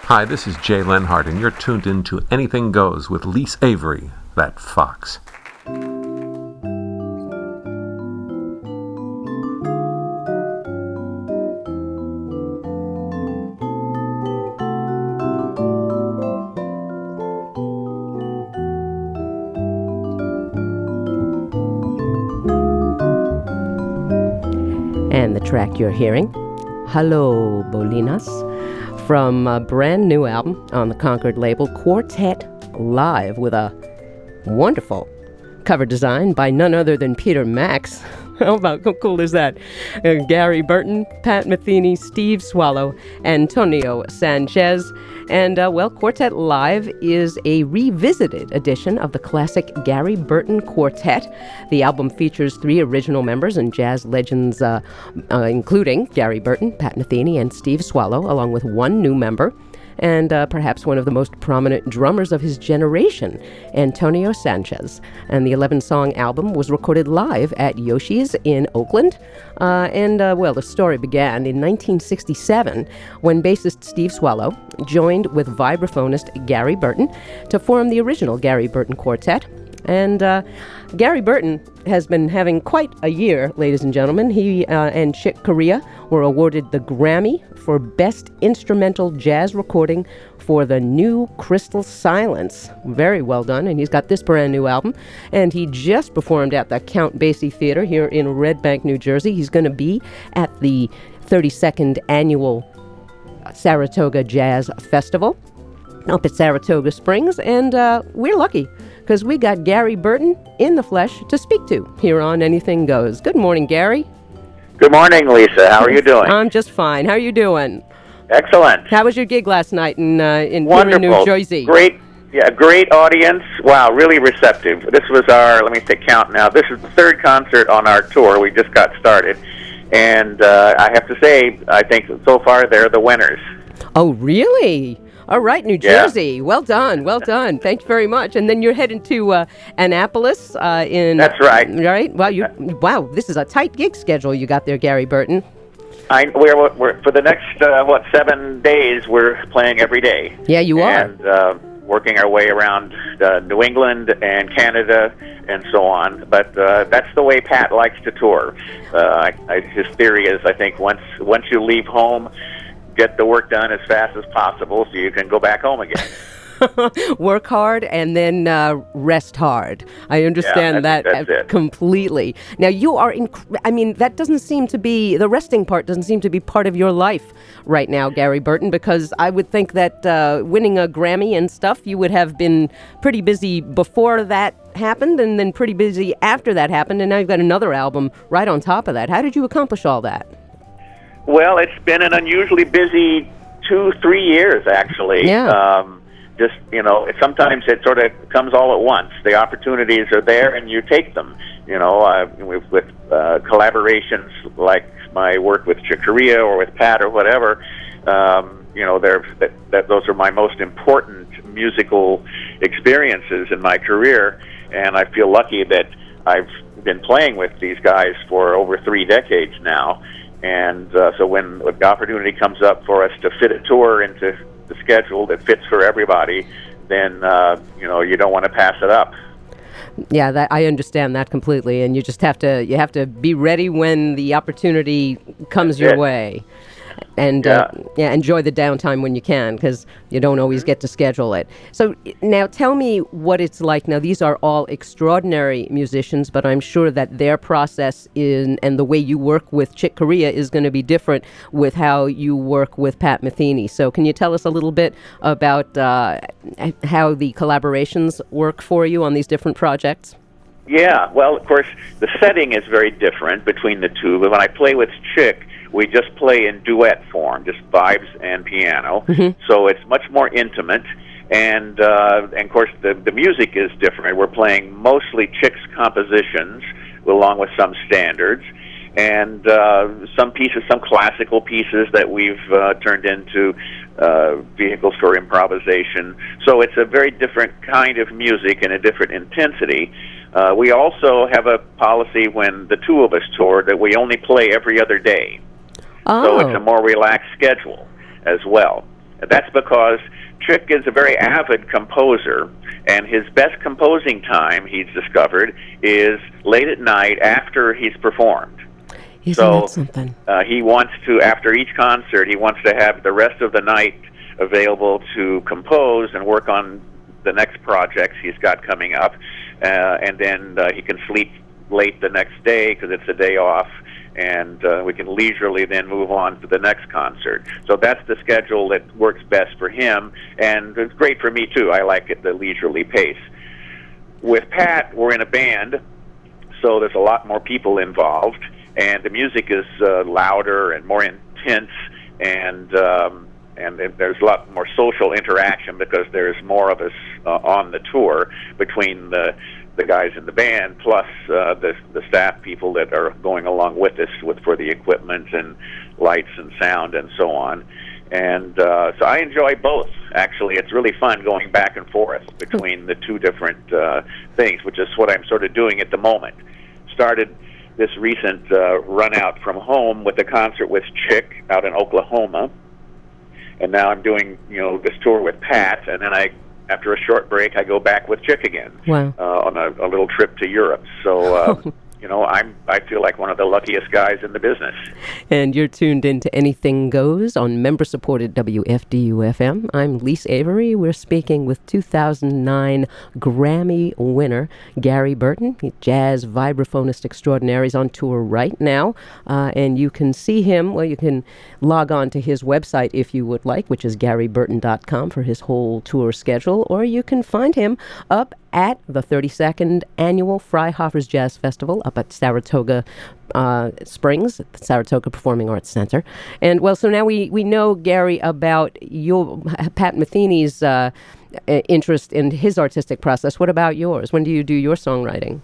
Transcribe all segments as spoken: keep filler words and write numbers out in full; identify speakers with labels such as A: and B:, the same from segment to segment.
A: Hi, this is Jay Lenhart, and you're tuned in to Anything Goes with Lise Avery, that fox.
B: And the track you're hearing, Hello Bolinas, from a brand new album on the Concord label, Quartet Live, with a wonderful cover design by none other than Peter Max. How about, how cool is that? Uh, Gary Burton, Pat Metheny, Steve Swallow, Antonio Sanchez. And, uh, well, Quartet Live is a revisited edition of the classic Gary Burton Quartet. The album features three original members and jazz legends, uh, uh, including Gary Burton, Pat Metheny, and Steve Swallow, along with one new member, and uh, perhaps one of the most prominent drummers of his generation, Antonio Sanchez. And the eleven-song album was recorded live at Yoshi's in Oakland. Uh, and, uh, well, the story began in nineteen sixty-seven when bassist Steve Swallow joined with vibraphonist Gary Burton to form the original Gary Burton Quartet. And uh, Gary Burton has been having quite a year, ladies and gentlemen. He uh, and Chick Corea were awarded the Grammy for Best Instrumental Jazz Recording for the new Crystal Silence. Very well done. And he's got this brand new album. And he just performed at the Count Basie Theater here in Red Bank, New Jersey. He's going to be at the thirty-second Annual Saratoga Jazz Festival up at Saratoga Springs. And uh, we're lucky, because we got Gary Burton in the flesh to speak to here on Anything Goes. Good morning, Gary.
C: Good morning, Lisa. How are you doing?
B: I'm just fine. How are you doing?
C: Excellent.
B: How was your gig last night in uh, in,
C: Wonderful.
B: here in New Jersey?
C: Great. Yeah, great audience. Wow, really receptive. This was our, let me say count now, this is the third concert on our tour. We just got started. And uh, I have to say, I think so far they're the winners.
B: Oh, really? All right, New
C: Yeah.
B: Jersey. Well done. Well done. Thank you very much. And then you're heading to uh, Annapolis uh, in...
C: That's right.
B: Right? Well, you, wow, this is a tight gig schedule you got there, Gary Burton.
C: I, we're, we're, for the next, uh, what, seven days, we're playing every day.
B: Yeah, you are.
C: And uh, working our way around uh, New England and Canada and so on. But uh, that's the way Pat likes to tour. Uh, I, I, his theory is, I think, once once you leave home, get the work done as fast as possible so you can go back home again.
B: Work hard and then uh, rest hard. I understand
C: Yeah,
B: that
C: that's- that's it.
B: completely. Now, you are, inc- I mean, that doesn't seem to be, the resting part doesn't seem to be part of your life right now, Gary Burton, because I would think that uh, winning a Grammy and stuff, you would have been pretty busy before that happened and then pretty busy after that happened, and now you've got another album right on top of that. How did you accomplish all that?
C: Well, it's been an unusually busy two, three years, actually.
B: Yeah.
C: Um, just, you know, it, sometimes it sort of comes all at once. The opportunities are there, and you take them. You know, uh, with, with uh, collaborations like my work with Chick Corea or with Pat or whatever, um, you know, they're, that, that those are my most important musical experiences in my career, and I feel lucky that I've been playing with these guys for over three decades now. And uh, so when, when the opportunity comes up for us to fit a tour into the schedule that fits for everybody, then, uh, you know, you don't want to pass it up.
B: Yeah, that, I understand that completely, and you just have to you have to be ready when the opportunity comes
C: That's
B: your
C: it.
B: way, and
C: Yeah.
B: uh, yeah, enjoy the downtime when you can, because you don't always get to schedule it. So now, tell me what it's like. Now, these are all extraordinary musicians, but I'm sure that their process in and the way you work with Chick Corea is going to be different with how you work with Pat Metheny. So, can you tell us a little bit about uh, how the collaborations work for you on these different projects?
C: Yeah, well, of course, the setting is very different between the two, but when I play with Chick, we just play in duet form, just vibes and piano,
B: Mm-hmm.
C: so it's much more intimate, and, uh, and of course, the, the music is different. We're playing mostly Chick's compositions, along with some standards, and uh, some pieces, some classical pieces that we've uh, turned into uh, vehicles for improvisation. So it's a very different kind of music and a different intensity. Uh, we also have a policy when the two of us tour that we only play every other day.
B: Oh.
C: So it's a more relaxed schedule as well. That's because Chick is a very avid composer, and his best composing time, he's discovered, is late at night after he's performed.
B: Isn't
C: so
B: that something?
C: Uh, he wants to, after each concert, he wants to have the rest of the night available to compose and work on the next projects he's got coming up, uh, and then uh, he can sleep late the next day because it's a day off, and uh, we can leisurely then move on to the next concert. So that's the schedule that works best for him, and it's great for me too. I like it, the leisurely pace. With Pat, we're in a band, so there's a lot more people involved, and the music is uh, louder and more intense, and um, and there's a lot more social interaction because there's more of us uh, on the tour between the the guys in the band, plus uh, the the staff people that are going along with us with for the equipment and lights and sound and so on. And uh, so I enjoy both. Actually, it's really fun going back and forth between the two different uh, things, which is what I'm sort of doing at the moment. Started this recent uh, run out from home with a concert with Chick out in Oklahoma, and now I'm doing you know this tour with Pat, and then I. After a short break, I go back with Chick again.
B: Wow.
C: uh, on a, a little trip to Europe. So, uh, you know, I'm I feel like one of the luckiest guys in the business.
B: And you're tuned into Anything Goes on member-supported W F D U F M. I'm Lise Avery. We're speaking with two thousand nine Grammy winner Gary Burton, jazz vibraphonist extraordinaire. He's on tour right now, uh, and you can see him. Well, you can log on to his website if you would like, which is gary burton dot com for his whole tour schedule, or you can find him up at the thirty-second Annual Freihofers Jazz Festival up at Saratoga uh, Springs, at the Saratoga Performing Arts Center. And, well, so now we, we know, Gary, about your Pat Metheny's uh, interest in his artistic process. What about yours? When do you do your songwriting?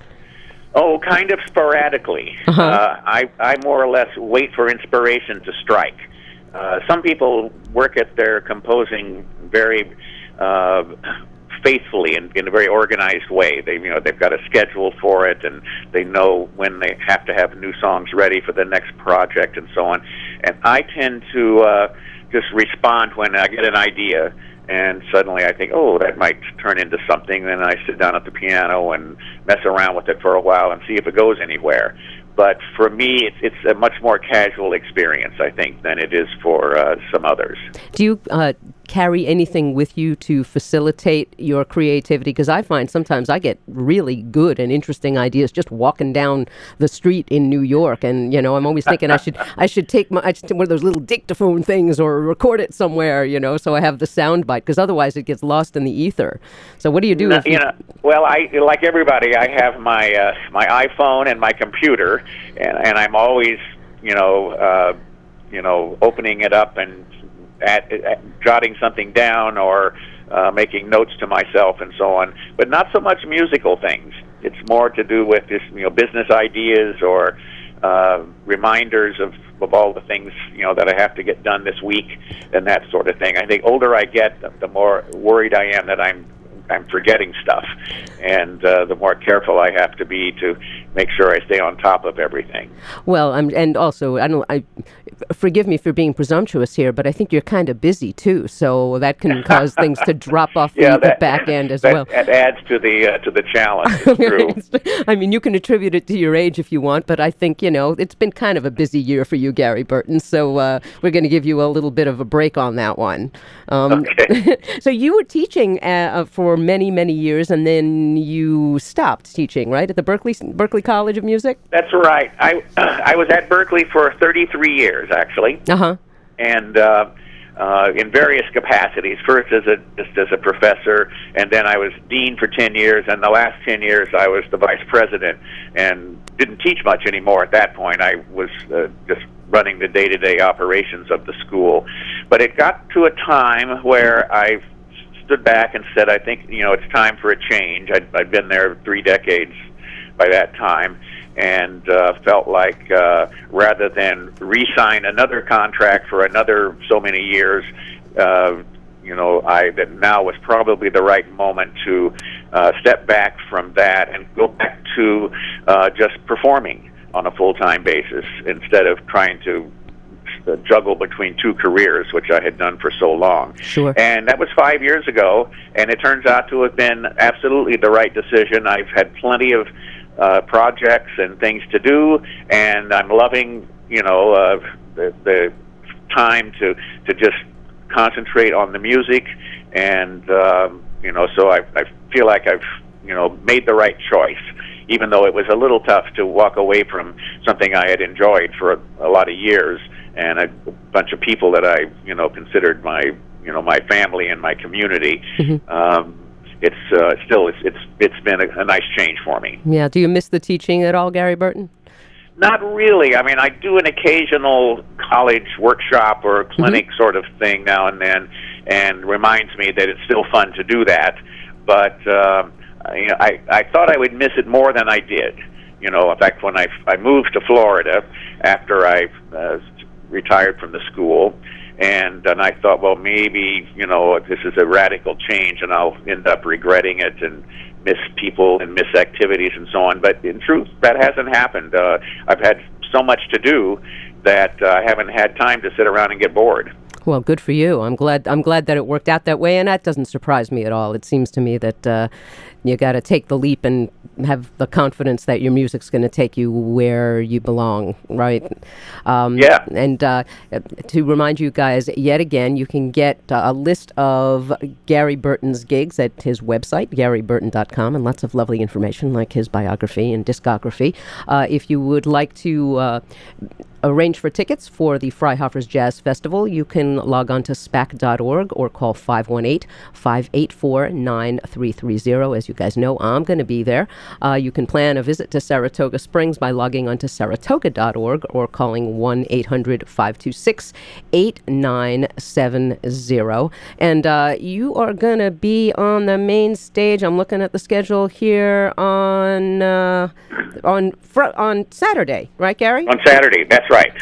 C: Oh, kind of sporadically.
B: Uh-huh.
C: Uh, I, I more or less wait for inspiration to strike. Uh, some people work at their composing very uh, faithfully and in a very organized way. They, you know, they've got a schedule for it, and they know when they have to have new songs ready for the next project and so on. And I tend to uh, just respond when I get an idea, and suddenly I think, oh, that might turn into something. Then I sit down at the piano and mess around with it for a while and see if it goes anywhere. But for me, it's, it's a much more casual experience, I think, than it is for uh, some others.
B: Do you uh, carry anything with you to facilitate your creativity? Because I find sometimes I get really good and interesting ideas just walking down the street in New York, and you know, I'm always thinking I should I should take my I should take one of those little dictaphone things or record it somewhere, you know, so I have the sound bite. Because otherwise, it gets lost in the ether. So what do you do?
C: No,
B: if you,
C: you know, well, I like everybody. I have my uh, my iPhone and my computer. And, and I'm always, you know, uh, you know, opening it up and at, at, jotting something down or uh, making notes to myself and so on. But not so much musical things. It's more to do with this, you know, business ideas or uh, reminders of, of all the things, you know, that I have to get done this week and that sort of thing. I think older I get, the, the more worried I am that I'm I'm forgetting stuff, and uh, the more careful I have to be to make sure I stay on top of everything.
B: Well, I'm, and also, I don't. I forgive me for being presumptuous here, but I think you're kind of busy too, so that can cause things to drop off
C: yeah,
B: the,
C: that,
B: the back end as
C: that,
B: well.
C: That adds to the uh, to the challenge. It's true.
B: I mean, you can attribute it to your age if you want, but I think, you know, it's been kind of a busy year for you, Gary Burton. So uh, we're going to give you a little bit of a break on that one. Um,
C: okay.
B: So you were teaching uh, for many, many years, and then you stopped teaching, right, at the Berkeley Berkeley College of Music?
C: That's right. I uh, I was at Berkeley for thirty-three years, actually.
B: Uh-huh.
C: And uh, uh, in various capacities. First as a just as a professor, and then I was dean for ten years, and the last ten years I was the vice president, and didn't teach much anymore at that point. I was uh, just running the day-to-day operations of the school. But it got to a time where I stood back and said, I think, you know, it's time for a change. I'd, I'd been there three decades by that time, and uh, felt like uh, rather than re-sign another contract for another so many years, uh, you know, I that now was probably the right moment to uh, step back from that and go back to uh, just performing on a full-time basis instead of trying to uh, juggle between two careers, which I had done for so long.
B: Sure.
C: And that was five years ago, and it turns out to have been absolutely the right decision. I've had plenty of uh, projects and things to do, and I'm loving, you know, uh, the, the time to to just concentrate on the music, and um, you know, so I, I feel like I've, you know, made the right choice, even though it was a little tough to walk away from something I had enjoyed for a, a lot of years, and a bunch of people that I, you know, considered my, you know, my family and my community. Mm-hmm. Um, it's uh, still it's it's it's been a, a nice change for me.
B: Yeah. Do you miss the teaching at all, Gary Burton?
C: Not really. I mean, I do an occasional college workshop or clinic mm-hmm. sort of thing now and then, and reminds me that it's still fun to do that. But uh, you know, I I thought I would miss it more than I did. You know, in fact, when I I moved to Florida after I uh, retired from the school, and and I thought, well, maybe, you know, this is a radical change, and I'll end up regretting it and miss people and miss activities and so on. But in truth, that hasn't happened. Uh, I've had so much to do that uh, I haven't had time to sit around and get bored.
B: Well, good for you. I'm glad. I'm glad that it worked out that way, and that doesn't surprise me at all. It seems to me that uh, you got to take the leap and have the confidence that your music's going to take you where you belong, right? Um,
C: yeah.
B: And uh, to remind you guys, yet again, you can get uh, a list of Gary Burton's gigs at his website, gary burton dot com, and lots of lovely information like his biography and discography. Uh, if you would like to uh, arrange for tickets for the Freihofers Jazz Festival, you can log on to spac dot org or call five one eight, five eight four, nine three three zero. As you guys know, I'm going to be there. Uh, you can plan a visit to Saratoga Springs by logging on to saratoga dot org or calling one eight hundred, five two six, eight nine seven zero. And uh, you are going to be on the main stage. I'm looking at the schedule here on uh, on fr- on Saturday, right, Gary?
C: On Saturday, that's right.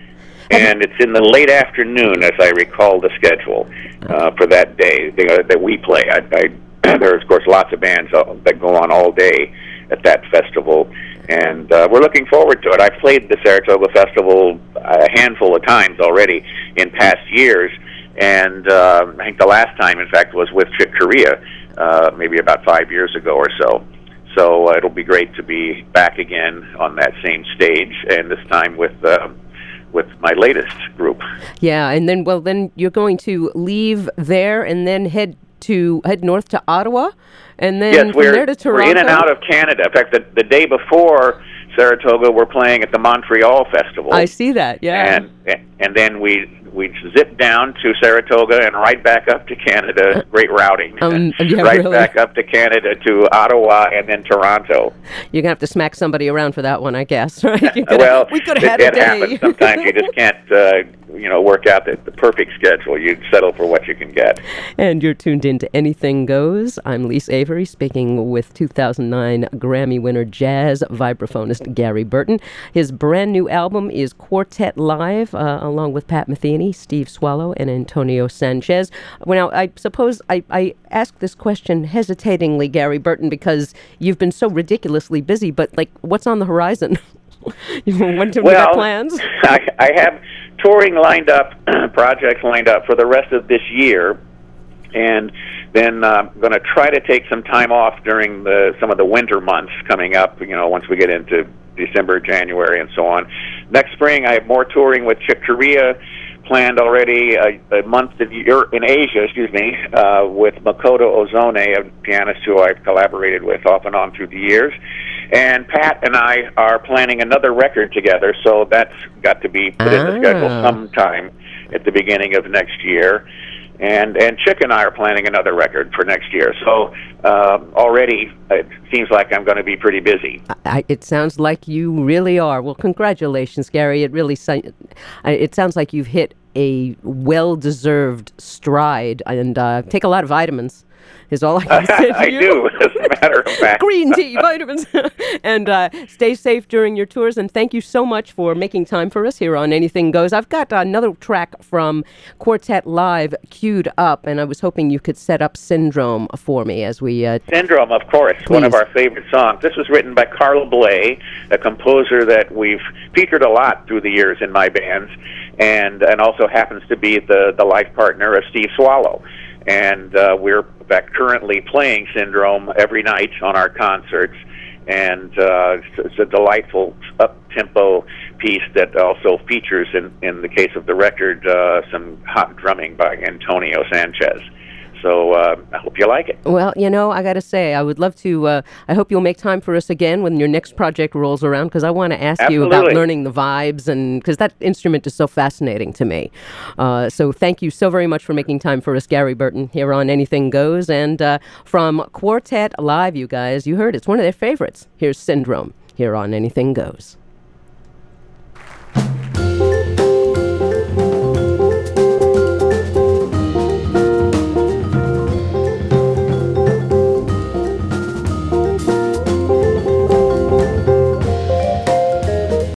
C: And it's in the late afternoon, as I recall the schedule uh, for that day uh, that we play. I, I, there's, of course, lots of bands that go on all day at that festival, and uh, we're looking forward to it. I've played the Saratoga Festival a handful of times already in past years, and uh, I think the last time, in fact, was with Chick Corea, uh, maybe about five years ago or so. So uh, it'll be great to be back again on that same stage, and this time with uh, with my latest group.
B: Yeah, and then, well, then you're going to leave there and then head to head north to Ottawa, and then
C: yes,
B: from
C: we're,
B: there to Toronto.
C: We're in and out of Canada. In fact, the, the day before Saratoga, we're playing at the Montreal Festival.
B: I see that, yeah.
C: And and then we we zip down to Saratoga and right back up to Canada. Great routing.
B: Um, yeah,
C: right
B: really.
C: back up to Canada to Ottawa and then Toronto.
B: You're gonna have to smack somebody around for that one, I guess. Right? Gonna,
C: well,
B: we could have had
C: it,
B: a day.
C: it happens. Sometimes you just can't, uh, you know, work out the, the perfect schedule. You settle for what you can get.
B: And you're tuned in to Anything Goes. I'm Lise Avery, speaking with two thousand nine Grammy winner jazz vibraphonist Gary Burton. His brand new album is Quartet Live, uh, along with Pat Metheny, Steve Swallow, and Antonio Sanchez. Well, now, I suppose I, I ask this question hesitatingly, Gary Burton, because you've been so ridiculously busy, but, like, what's on the horizon? When do we
C: well,
B: got plans?
C: I, I have touring lined up, projects lined up for the rest of this year, and then I'm uh, going to try to take some time off during the some of the winter months coming up, you know, once we get into December, January, and so on. Next spring, I have more touring with Chick Corea planned already, a, a month in, Europe, in Asia, excuse me, uh, with Makoto Ozone, a pianist who I've collaborated with off and on through the years. And Pat and I are planning another record together, so that's got to be put ah. in the schedule sometime at the beginning of next year. And and Chick and I are planning another record for next year. So uh, already it seems like I'm going to be pretty busy.
B: I, it sounds like you really are. Well, congratulations, Gary. It really it sounds like you've hit a well-deserved stride, and uh, take a lot of vitamins. is all I can say to
C: I
B: you.
C: do, as a matter of fact.
B: Green tea, vitamins. And uh, stay safe during your tours. And thank you so much for making time for us here on Anything Goes. I've got another track from Quartet Live queued up, and I was hoping you could set up Syndrome for me as we... Uh,
C: Syndrome, of course,
B: Please.
C: One of our favorite songs. This was written by Carl Bley, a composer that we've featured a lot through the years in my bands, and and also happens to be the, the life partner of Steve Swallow. And uh, we're in fact currently playing Syndrome every night on our concerts, and uh, it's, it's a delightful up-tempo piece that also features, in, in the case of the record, uh, some hot drumming by Antonio Sanchez. So uh, I hope you like it.
B: Well, you know, I got to say, I would love to, uh, I hope you'll make time for us again when your next project rolls around, because I want to ask
C: Absolutely.
B: you about learning the vibes, and because that instrument is so fascinating to me. Uh, so thank you so very much for making time for us, Gary Burton, here on Anything Goes. And uh, from Quartet Live, you guys, you heard it's one of their favorites. Here's Syndrome here on Anything Goes.